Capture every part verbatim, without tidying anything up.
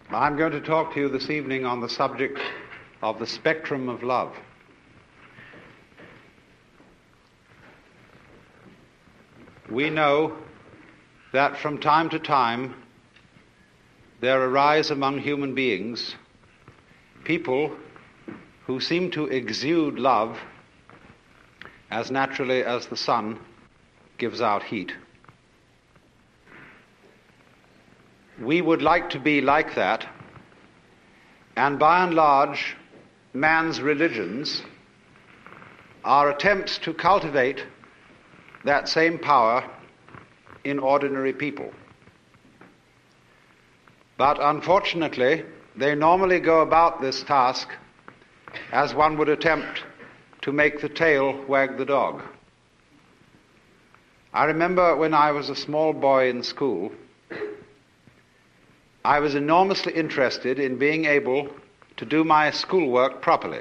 I'm going to talk to you this evening on the subject of the spectrum of love. We know that from time to time there arise among human beings people who seem to exude love as naturally as the sun gives out heat. We would like to be like that, and by and large, man's religions are attempts to cultivate that same power in ordinary people. But unfortunately, they normally go about this task as one would attempt to make the tail wag the dog. I remember when I was a small boy in school, I was enormously interested in being able to do my schoolwork properly.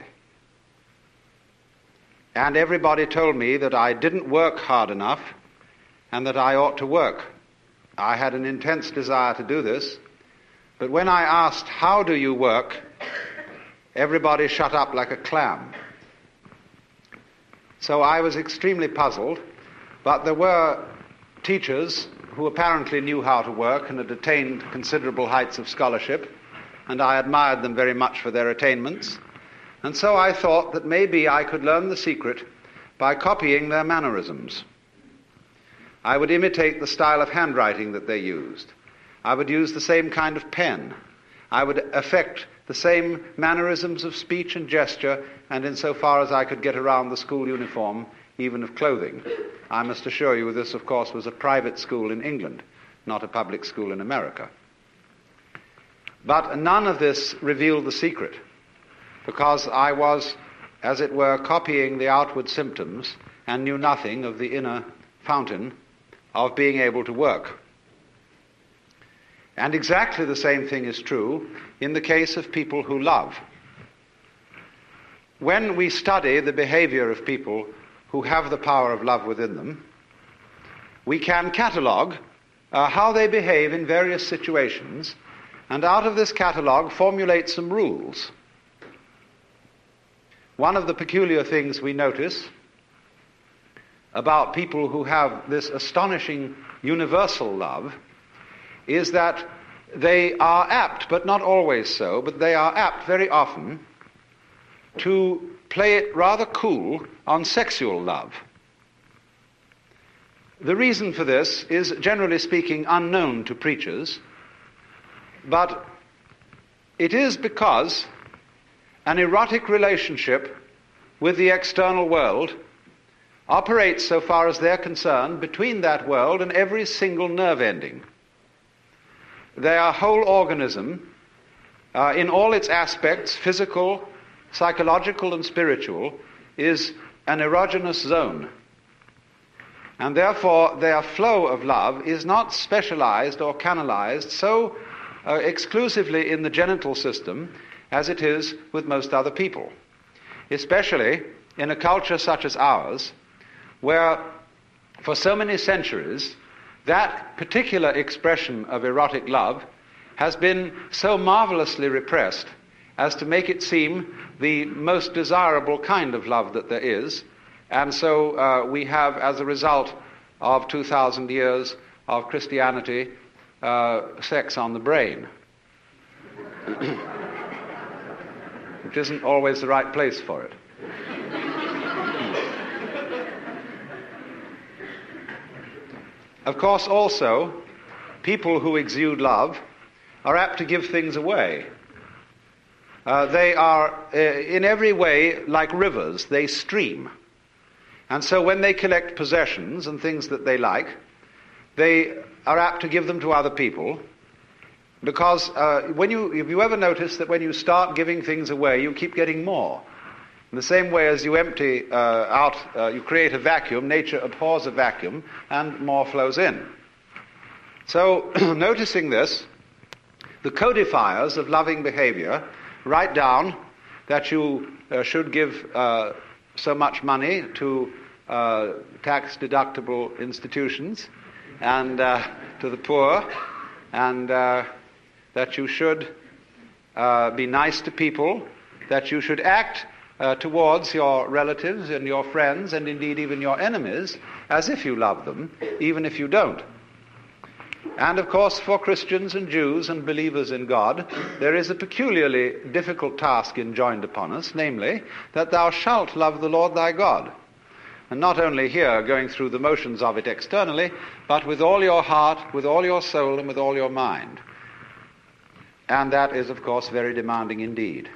And everybody told me that I didn't work hard enough and that I ought to work. I had an intense desire to do this, but when I asked, "How do you work?" everybody shut up like a clam. So I was extremely puzzled, but there were teachers who apparently knew how to work and had attained considerable heights of scholarship, and I admired them very much for their attainments. And so I thought that maybe I could learn the secret by copying their mannerisms. I would imitate the style of handwriting that they used. I would use the same kind of pen. I would affect the same mannerisms of speech and gesture, and insofar as I could get around the school uniform, even of clothing. I must assure you this, of course, was a private school in England, not a public school in America. But none of this revealed the secret, because I was, as it were, copying the outward symptoms and knew nothing of the inner fountain of being able to work. And exactly the same thing is true in the case of people who love. When we study the behavior of people who have the power of love within them, we can catalogue uh, how they behave in various situations, and out of this catalogue formulate some rules. One of the peculiar things we notice about people who have this astonishing universal love is that they are apt, but not always so, but they are apt very often to play it rather cool on sexual love. The reason for this is, generally speaking, unknown to preachers, but it is because an erotic relationship with the external world operates, so far as they're concerned, between that world and every single nerve ending. Their whole organism, uh, in all its aspects, physical, psychological and spiritual, is an erogenous zone. And therefore their flow of love is not specialized or canalized so uh, exclusively in the genital system as it is with most other people. Especially in a culture such as ours, where for so many centuries that particular expression of erotic love has been so marvelously repressed as to make it seem the most desirable kind of love that there is. And so uh, we have, as a result of two thousand years of Christianity, uh, sex on the brain, which isn't always the right place for it. Of course, also, people who exude love are apt to give things away. Uh, they are, uh, in every way, like rivers. They stream. And so when they collect possessions and things that they like, they are apt to give them to other people, because uh, when you, if you ever notice that when you start giving things away, you keep getting more. In the same way as you empty uh, out, uh, you create a vacuum, nature abhors a vacuum, and more flows in. So, noticing this, the codifiers of loving behavior write down that you uh, should give uh, so much money to uh, tax-deductible institutions and uh, to the poor, and uh, that you should uh, be nice to people, that you should act uh, towards your relatives and your friends, and indeed even your enemies, as if you love them, even if you don't. And of course, for Christians and Jews and believers in God, there is a peculiarly difficult task enjoined upon us, namely, that thou shalt love the Lord thy God. And not only here, going through the motions of it externally, but with all your heart, with all your soul, and with all your mind. And that is, of course, very demanding indeed.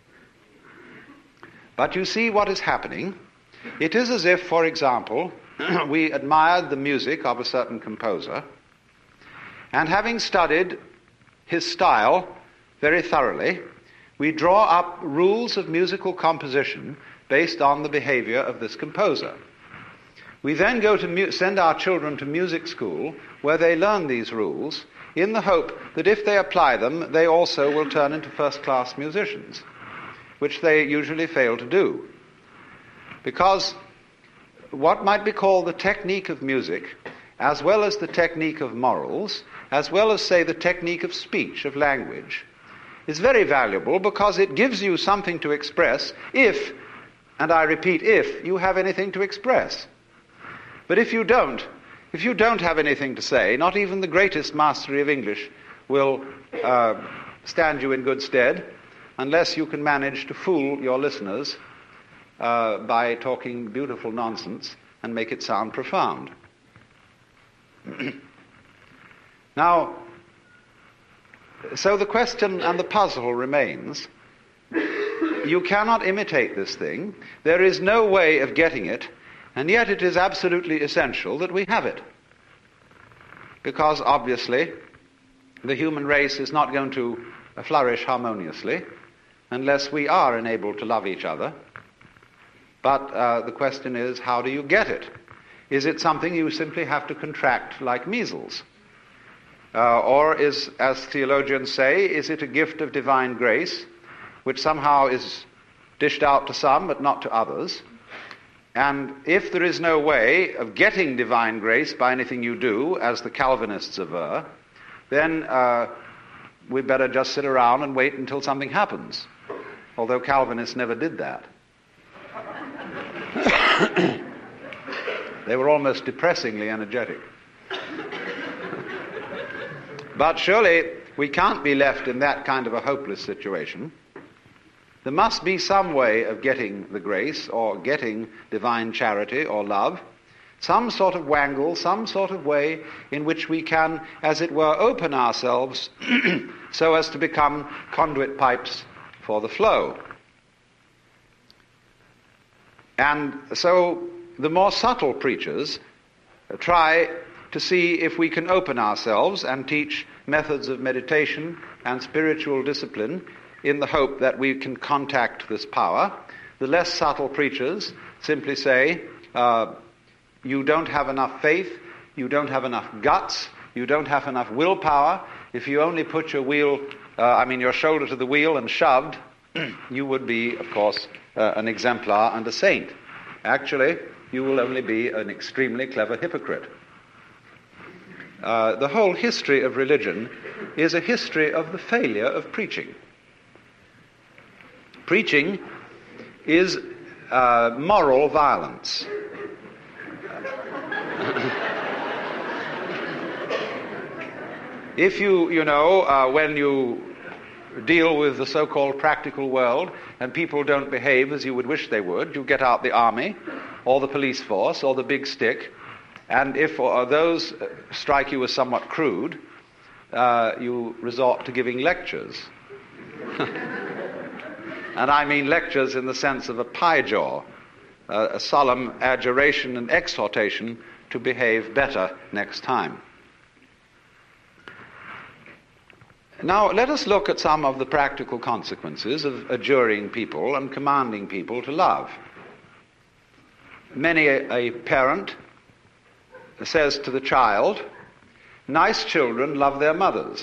But you see what is happening. It is as if, for example, we admired the music of a certain composer, and having studied his style very thoroughly, we draw up rules of musical composition based on the behavior of this composer. We then go to mu- send our children to music school, where they learn these rules, in the hope that if they apply them, they also will turn into first-class musicians, which they usually fail to do. Because what might be called the technique of music, as well as the technique of morals, as well as, say, the technique of speech, of language, is very valuable because it gives you something to express if, and I repeat, if you have anything to express. But if you don't, if you don't have anything to say, not even the greatest mastery of English will uh, stand you in good stead, unless you can manage to fool your listeners uh, by talking beautiful nonsense and make it sound profound. Now, so the question and the puzzle remains. You cannot imitate this thing. There is no way of getting it, and yet it is absolutely essential that we have it. Because obviously, the human race is not going to flourish harmoniously unless we are enabled to love each other. But uh, the question is, how do you get it? Is it something you simply have to contract like measles? Uh, or is, as theologians say, is it a gift of divine grace, which somehow is dished out to some but not to others? And if there is no way of getting divine grace by anything you do, as the Calvinists aver, then uh, we better just sit around and wait until something happens. Although Calvinists never did that. They were almost depressingly energetic. But surely we can't be left in that kind of a hopeless situation. There must be some way of getting the grace or getting divine charity or love, some sort of wangle, some sort of way in which we can, as it were, open ourselves so as to become conduit pipes for the flow. And so the more subtle preachers try to see if we can open ourselves and teach methods of meditation and spiritual discipline in the hope that we can contact this power. The less subtle preachers simply say, uh, you don't have enough faith, you don't have enough guts, you don't have enough willpower. If you only put your wheel, uh, I mean your shoulder to the wheel and shoved, you would be, of course, uh, an exemplar and a saint. Actually, you will only be an extremely clever hypocrite. Uh, the whole history of religion is a history of the failure of preaching. Preaching is uh, moral violence. If you, you know, uh, when you deal with the so-called practical world and people don't behave as you would wish they would, you get out the army or the police force or the big stick, and if uh, those strike you as somewhat crude, uh, you resort to giving lectures. And I mean lectures in the sense of a pie jaw, uh, a solemn adjuration and exhortation to behave better next time. Now, let us look at some of the practical consequences of adjuring people and commanding people to love. Many a, a parent says to the child, nice children love their mothers.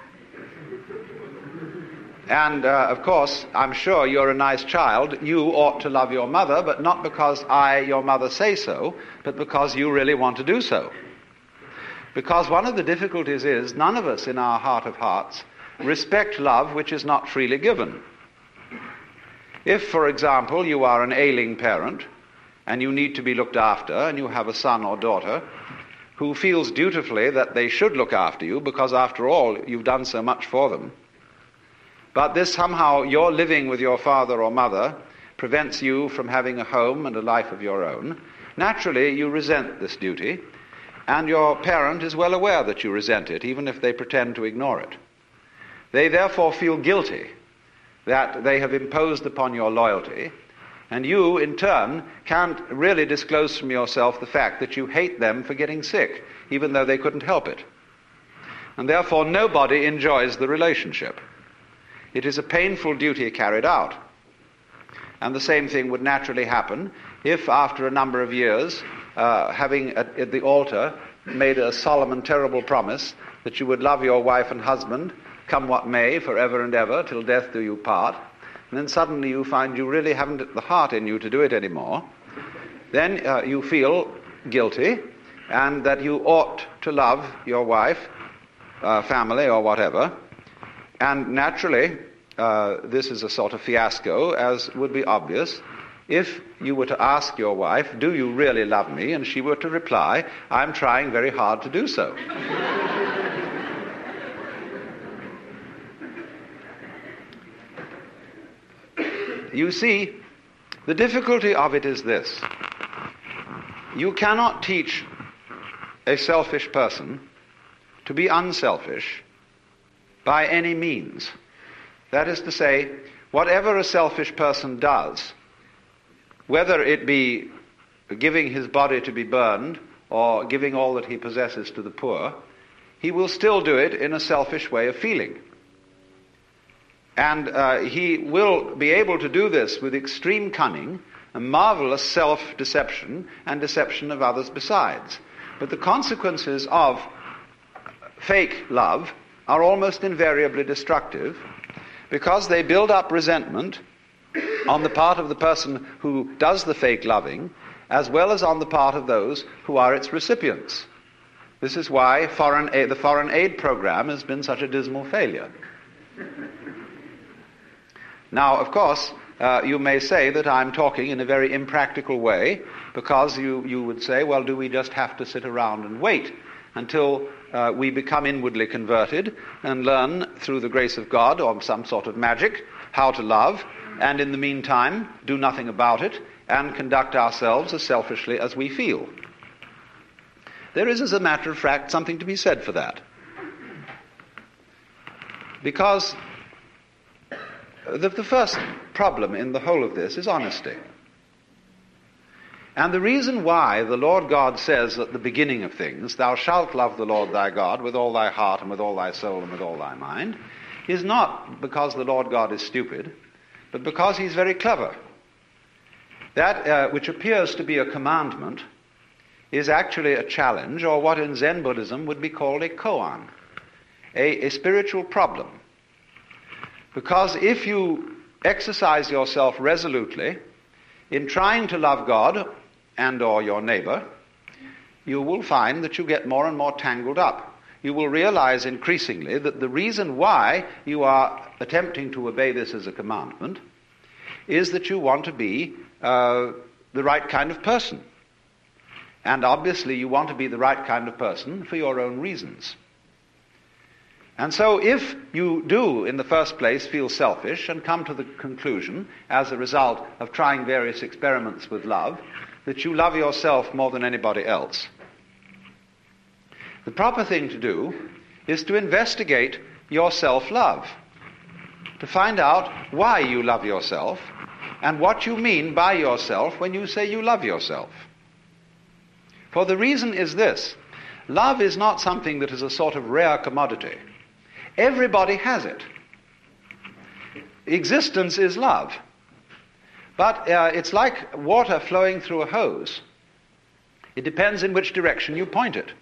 And, uh, of course, I'm sure you're a nice child. You ought to love your mother, but not because I, your mother, say so, but because you really want to do so. Because one of the difficulties is none of us in our heart of hearts respect love which is not freely given. If, for example, you are an ailing parent and you need to be looked after, and you have a son or daughter who feels dutifully that they should look after you because, after all, you've done so much for them, but this somehow, your living with your father or mother prevents you from having a home and a life of your own, naturally you resent this duty, and your parent is well aware that you resent it, even if they pretend to ignore it. They therefore feel guilty that they have imposed upon your loyalty, and you, in turn, can't really disclose from yourself the fact that you hate them for getting sick, even though they couldn't help it. And therefore nobody enjoys the relationship. It is a painful duty carried out. And the same thing would naturally happen if, after a number of years, uh, having at, at the altar made a solemn and terrible promise that you would love your wife and husband, come what may, forever and ever, till death do you part, and then suddenly you find you really haven't the heart in you to do it anymore, then uh, you feel guilty, and that you ought to love your wife, uh, family, or whatever. And naturally, uh, this is a sort of fiasco, as would be obvious, if you were to ask your wife, do you really love me? And she were to reply, I'm trying very hard to do so. You see, the difficulty of it is this. You cannot teach a selfish person to be unselfish by any means. That is to say, whatever a selfish person does, whether it be giving his body to be burned or giving all that he possesses to the poor, he will still do it in a selfish way of feeling. And uh, he will be able to do this with extreme cunning, a marvelous self-deception, and deception of others besides. But the consequences of fake love are almost invariably destructive, because they build up resentment on the part of the person who does the fake loving, as well as on the part of those who are its recipients. This is why foreign aid, the foreign aid program has been such a dismal failure. Now, of course, uh, you may say that I'm talking in a very impractical way, because you, you would say, well, do we just have to sit around and wait until uh, we become inwardly converted and learn through the grace of God or some sort of magic how to love, and in the meantime do nothing about it and conduct ourselves as selfishly as we feel? There is, as a matter of fact, something to be said for that. Because the, the first problem in the whole of this is honesty. And the reason why the Lord God says at the beginning of things, thou shalt love the Lord thy God with all thy heart and with all thy soul and with all thy mind, is not because the Lord God is stupid, but because he's very clever. That uh, which appears to be a commandment is actually a challenge, or what in Zen Buddhism would be called a koan, a, a spiritual problem. Because if you exercise yourself resolutely in trying to love God and or your neighbor, you will find that you get more and more tangled up. You will realize increasingly that the reason why you are attempting to obey this as a commandment is that you want to be uh, the right kind of person. And obviously you want to be the right kind of person for your own reasons. And so if you do, in the first place, feel selfish and come to the conclusion, as a result of trying various experiments with love, that you love yourself more than anybody else, the proper thing to do is to investigate your self-love, to find out why you love yourself and what you mean by yourself when you say you love yourself. For the reason is this: love is not something that is a sort of rare commodity. Everybody has it. Existence is love. But uh, it's like water flowing through a hose. It depends in which direction you point it.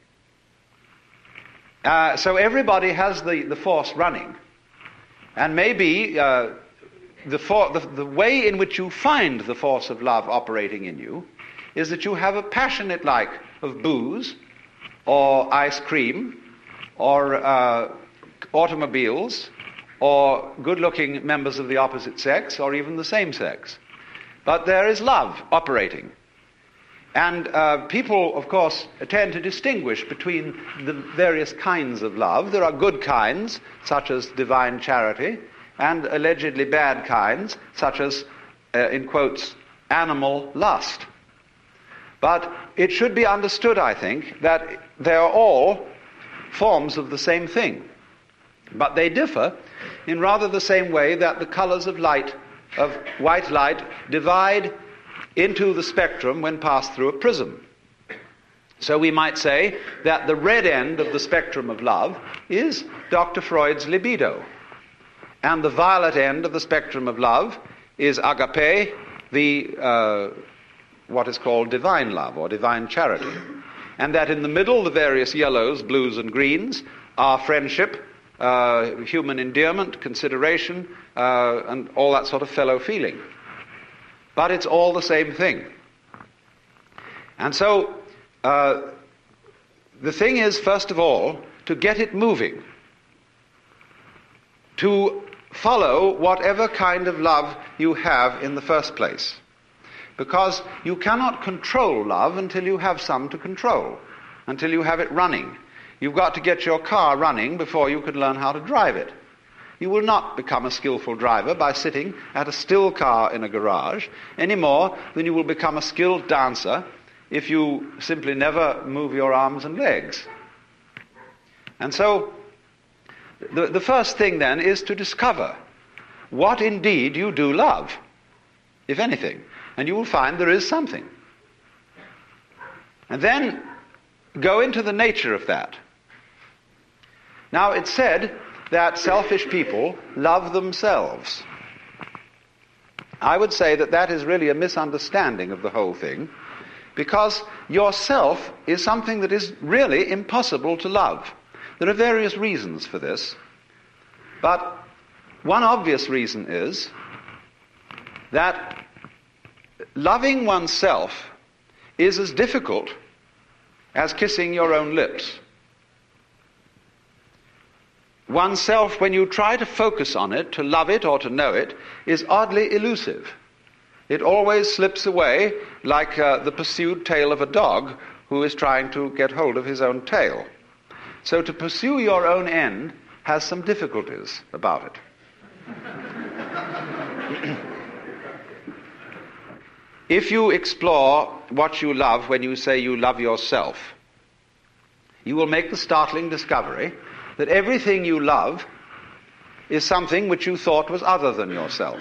Uh, so everybody has the, the force running. And maybe uh, the, for, the, the way in which you find the force of love operating in you is that you have a passionate like of booze or ice cream or uh, automobiles, or good-looking members of the opposite sex, or even the same sex. But there is love operating. And uh, people, of course, tend to distinguish between the various kinds of love. There are good kinds, such as divine charity, and allegedly bad kinds, such as, uh, in quotes, animal lust. But it should be understood, I think, that they are all forms of the same thing. But they differ in rather the same way that the colors of light, of white light, divide into the spectrum when passed through a prism. So we might say that the red end of the spectrum of love is Doctor Freud's libido, and the violet end of the spectrum of love is agape, the uh, what is called divine love or divine charity, and that in the middle the various yellows, blues, and greens are friendship, uh, human endearment, consideration, uh, and all that sort of fellow feeling. But it's all the same thing. And so uh, the thing is, first of all, to get it moving, to follow whatever kind of love you have in the first place. Because you cannot control love until you have some to control, until you have it running. You've got to get your car running before you can learn how to drive it. You will not become a skillful driver by sitting at a still car in a garage any more than you will become a skilled dancer if you simply never move your arms and legs. And so the, the first thing then is to discover what indeed you do love, if anything. And you will find there is something. And then go into the nature of that. Now, it's said that selfish people love themselves. I would say that that is really a misunderstanding of the whole thing, because yourself is something that is really impossible to love. There are various reasons for this, but one obvious reason is that loving oneself is as difficult as kissing your own lips. Oneself, when you try to focus on it, to love it or to know it, is oddly elusive. It always slips away like uh, the pursued tail of a dog who is trying to get hold of his own tail. So to pursue your own end has some difficulties about it. If you explore what you love when you say you love yourself, you will make the startling discovery that everything you love is something which you thought was other than yourself.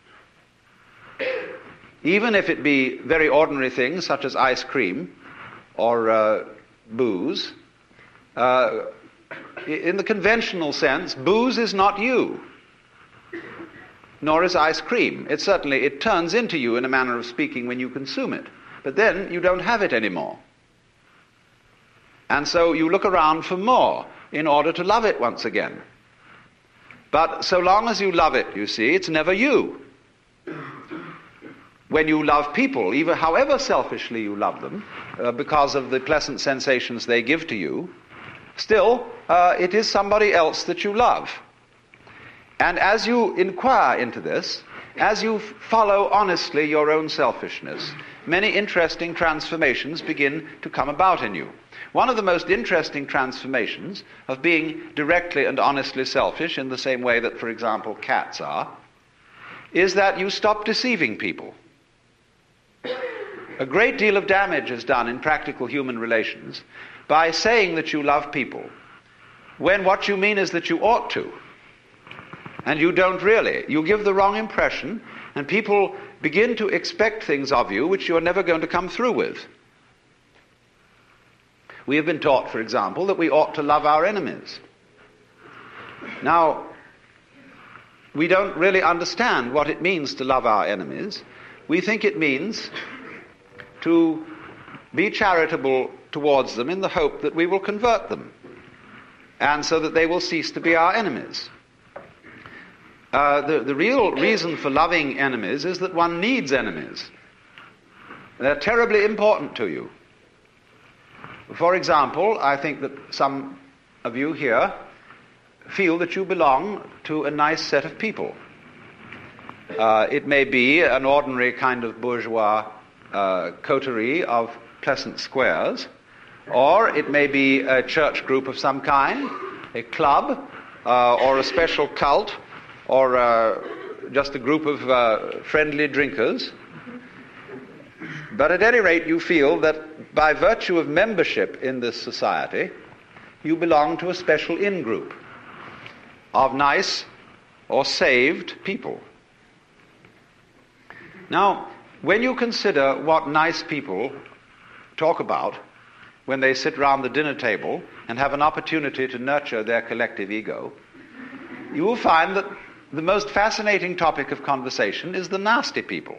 Even if it be very ordinary things such as ice cream or uh, booze, uh, in the conventional sense, booze is not you, nor is ice cream. It certainly, it turns into you in a manner of speaking when you consume it, but then you don't have it anymore. And so you look around for more in order to love it once again. But so long as you love it, you see, it's never you. When you love people, even however selfishly you love them, uh, because of the pleasant sensations they give to you, still, uh, it is somebody else that you love. And as you inquire into this, as you follow honestly your own selfishness, many interesting transformations begin to come about in you. One of the most interesting transformations of being directly and honestly selfish, in the same way that, for example, cats are, is that you stop deceiving people. A great deal of damage is done in practical human relations by saying that you love people, when what you mean is that you ought to, and you don't really. You give the wrong impression, and people begin to expect things of you which you are never going to come through with. We have been taught, for example, that we ought to love our enemies. Now, we don't really understand what it means to love our enemies. We think it means to be charitable towards them in the hope that we will convert them, and so that they will cease to be our enemies. Uh, the, the real reason for loving enemies is that one needs enemies. They're terribly important to you. For example, I think that some of you here feel that you belong to a nice set of people. Uh, it may be an ordinary kind of bourgeois uh, coterie of pleasant squares, or it may be a church group of some kind, a club, uh, or a special cult, or uh, just a group of uh, friendly drinkers. But at any rate, you feel that by virtue of membership in this society, you belong to a special in-group of nice or saved people. Now, when you consider what nice people talk about when they sit round the dinner table and have an opportunity to nurture their collective ego, you will find that the most fascinating topic of conversation is the nasty people.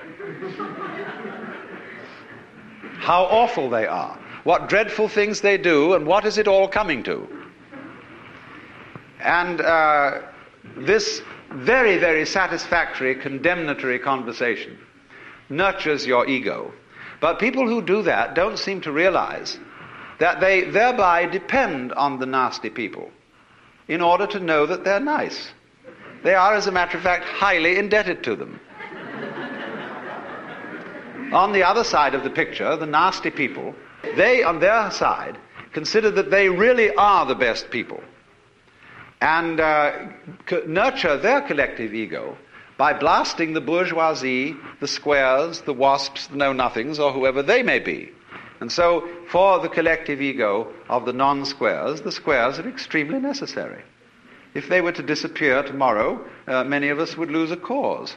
How awful they are, what dreadful things they do, and what is it all coming to. And uh, this very, very satisfactory, condemnatory conversation nurtures your ego. But people who do that don't seem to realize that they thereby depend on the nasty people in order to know that they're nice. They are, as a matter of fact, highly indebted to them. On the other side of the picture, the nasty people, they, on their side, consider that they really are the best people, and uh, c- nurture their collective ego by blasting the bourgeoisie, the squares, the wasps, the know-nothings, or whoever they may be. And so, for the collective ego of the non-squares, the squares are extremely necessary. If they were to disappear tomorrow, uh, many of us would lose a cause.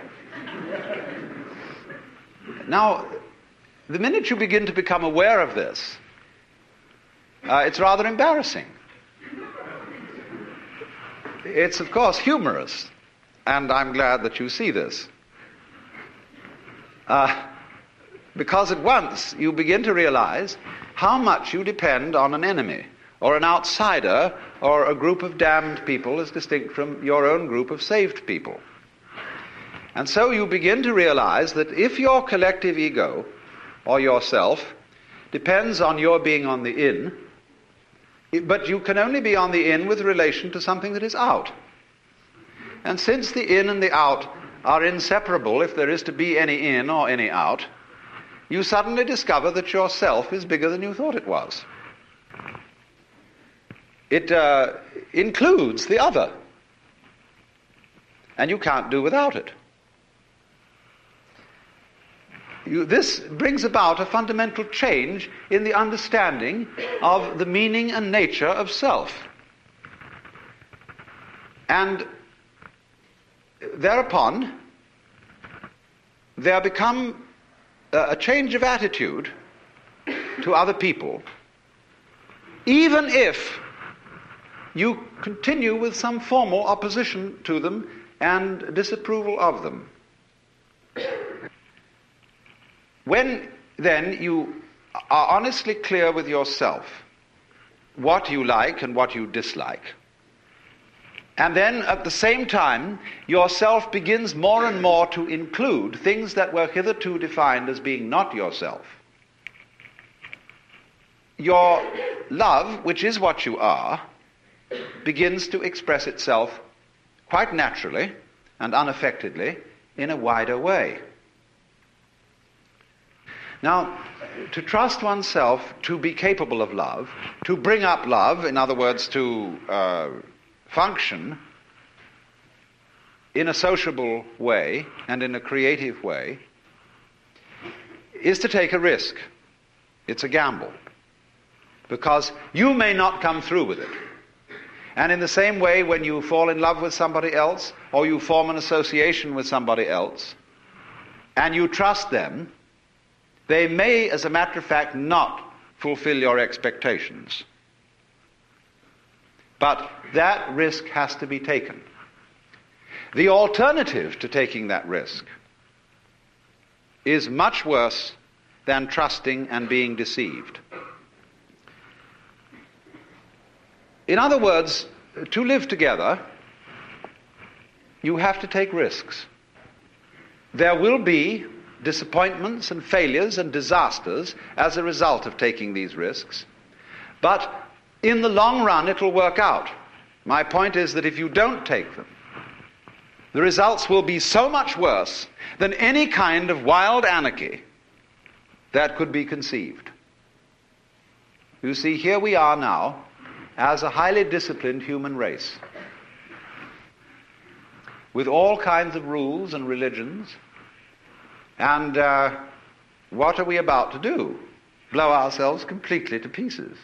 Now, the minute you begin to become aware of this, uh, it's rather embarrassing. It's, of course, humorous, and I'm glad that you see this. Uh, because at once you begin to realize how much you depend on an enemy, or an outsider, or a group of damned people as distinct from your own group of saved people. And so you begin to realize that if your collective ego, or yourself, depends on your being on the in, but you can only be on the in with relation to something that is out. And since the in and the out are inseparable, if there is to be any in or any out, you suddenly discover that yourself is bigger than you thought it was. It uh, includes the other, and you can't do without it. You, this brings about a fundamental change in the understanding of the meaning and nature of self. And thereupon, there become a, a change of attitude to other people, even if you continue with some formal opposition to them and disapproval of them. When, then, you are honestly clear with yourself what you like and what you dislike, and then at the same time yourself begins more and more to include things that were hitherto defined as being not yourself, your love, which is what you are, begins to express itself quite naturally and unaffectedly in a wider way. Now, to trust oneself to be capable of love, to bring up love, in other words, to uh, function in a sociable way and in a creative way, is to take a risk. It's a gamble. Because you may not come through with it. And in the same way, when you fall in love with somebody else, or you form an association with somebody else, and you trust them, they may, as a matter of fact, not fulfill your expectations. But that risk has to be taken. The alternative to taking that risk is much worse than trusting and being deceived. In other words, to live together, you have to take risks. There will be disappointments and failures and disasters as a result of taking these risks, but in the long run it will work out. My point is that if you don't take them, the results will be so much worse than any kind of wild anarchy that could be conceived. You see, here we are now as a highly disciplined human race, with all kinds of rules and religions, and uh, what are we about to do? Blow ourselves completely to pieces.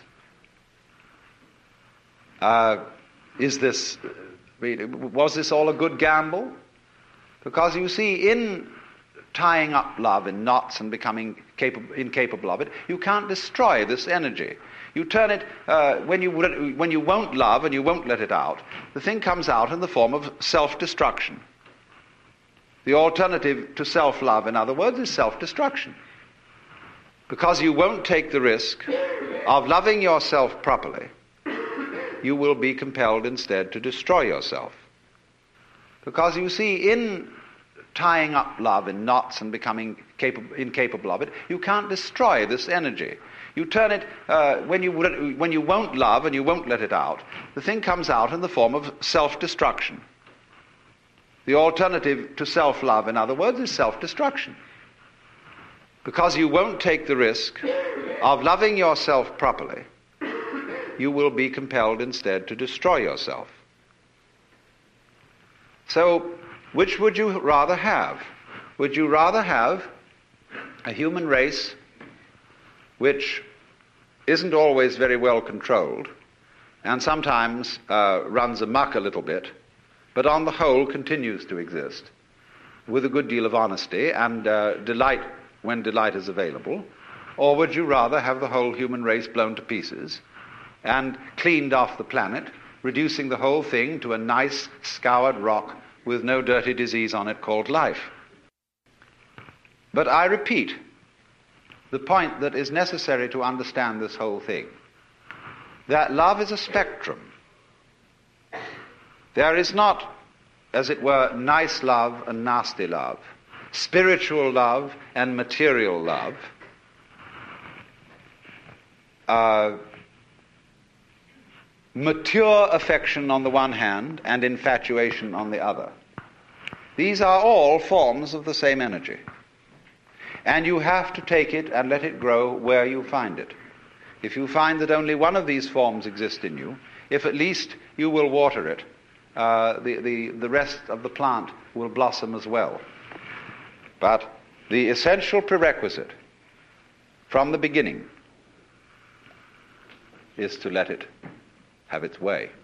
Uh, is this, was this all a good gamble? Because you see, in tying up love in knots and becoming capable, incapable of it, you can't destroy this energy. You turn it, uh, when you when you won't love and you won't let it out, the thing comes out in the form of self-destruction. The alternative to self-love, in other words, is self-destruction. Because you won't take the risk of loving yourself properly, you will be compelled instead to destroy yourself. Because you see, in tying up love in knots and becoming capable, incapable of it, you can't destroy this energy. You turn it, uh, when you when you won't love and you won't let it out, the thing comes out in the form of self-destruction. The alternative to self-love, in other words, is self-destruction. Because you won't take the risk of loving yourself properly, you will be compelled instead to destroy yourself. So, which would you rather have? Would you rather have a human race which isn't always very well controlled and sometimes uh, runs amok a little bit, but on the whole continues to exist with a good deal of honesty and uh, delight when delight is available? Or would you rather have the whole human race blown to pieces and cleaned off the planet, reducing the whole thing to a nice scoured rock with no dirty disease on it called life? But I repeat the point that is necessary to understand this whole thing, that love is a spectrum. There is not, as it were, nice love and nasty love, spiritual love and material love, uh, mature affection on the one hand and infatuation on the other. These are all forms of the same energy. And you have to take it and let it grow where you find it. If you find that only one of these forms exist in you, if at least you will water it, uh, the, the, the rest of the plant will blossom as well. But the essential prerequisite from the beginning is to let it have its way.